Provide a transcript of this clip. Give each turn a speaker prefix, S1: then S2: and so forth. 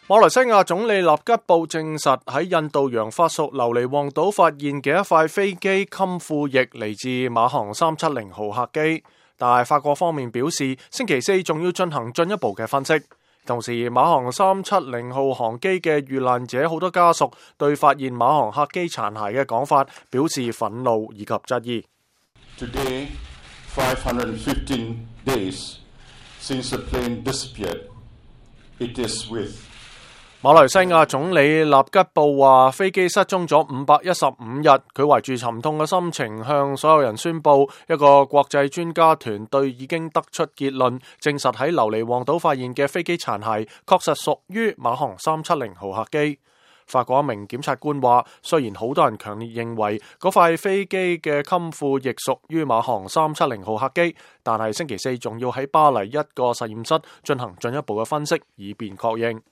S1: 馬來西亞總理納吉布證實喺印度洋法屬留尼旺島發現嘅一塊飛機襟副翼嚟自馬航370號客機，但係法國方面表示星期四仲要進行進一步嘅分析。同時，馬航370號航機嘅遇難者好多家屬對發現馬航客機殘骸嘅講法表示憤怒以及質疑。
S2: Today, 515 days since the plane disappeared. It is with
S1: 馬來西亞總理納吉布話飛機失蹤咗515日，佢懷住沉痛嘅心情向所有人宣布，一個國際專家團隊已經得出結論，證實喺留尼旺島發現嘅飛機殘骸確實屬於馬航370號客機。法國一名檢察官話，雖然好多人強烈認為嗰塊飛機嘅襟副翼屬於馬航370號客機，但係星期四仲要喺巴黎一個實驗室進行進一步嘅分析，以便確認。